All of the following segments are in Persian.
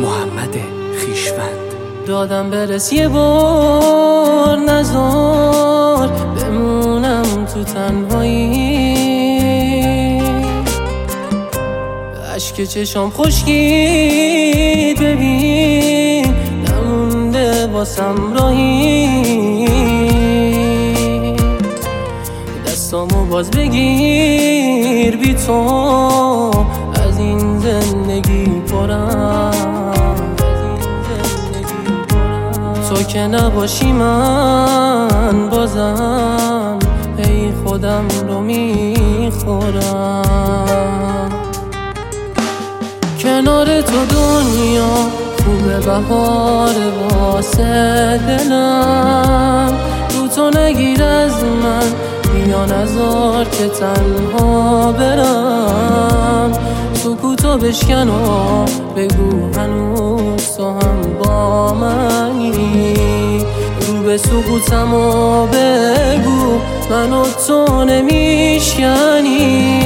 محمد خویشوند. دادم برس یه بار، نزار بمونم تو تنهایی. اشک چشام خشکید ببین، نمونده واسم راهی. دستامو باز بگیر، بی تو از این زندگی پرم. تو که نباشی من بازم ای خودم رو میخورم. کنار تو دنیا خوبه، بهار واسه دلم. رو تو نگیر از من، بیا نذار که تنها برم. سکوتو بشکن و بگو هنوز تو هم با منی. رو به سکوتم و بگو منو تو نمیشکنی.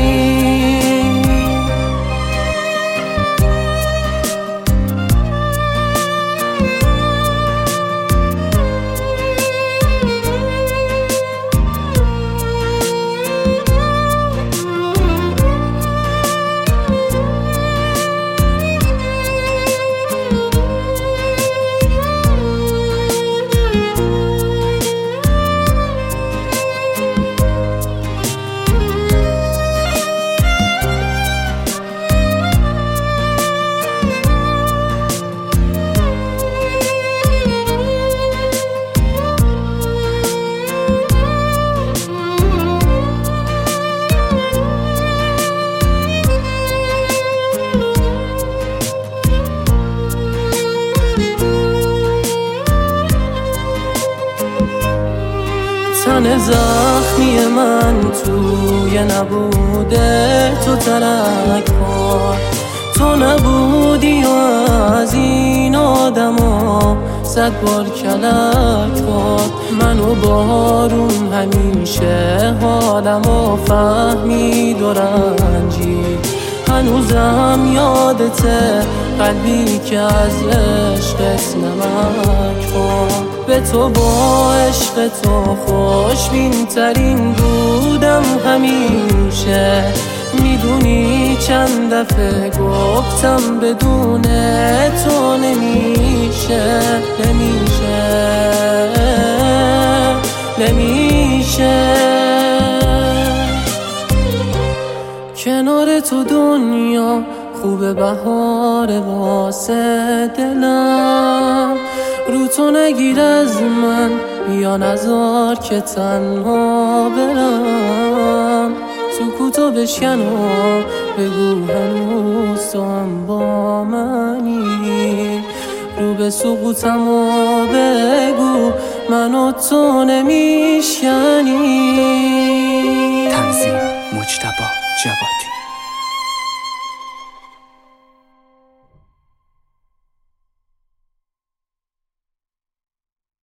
تن زخمی من توی نبوده تو ترک کن. تو نبودی و از این آدما 100 بار کلک کن. منو بارون همیشه حالمو فهمید و رنجید. هنوزم یادته قلبی که از عشقت نمک خورد. به تو با عشق تو خوشبین ترین بودم همیشه. میدونی چند دفعه گفتم بدون تو نمیشه. کنار تو دنیا خوبه، بهار واسه دلم. رو تو نگیر از من، بیا نذار که تنها برم. سکوتو بشکن و بگو هنوز تو هم با منی. رو به سکوتم و بگو منو تو نمیشکنی. تنظیم مجتبی جوادی.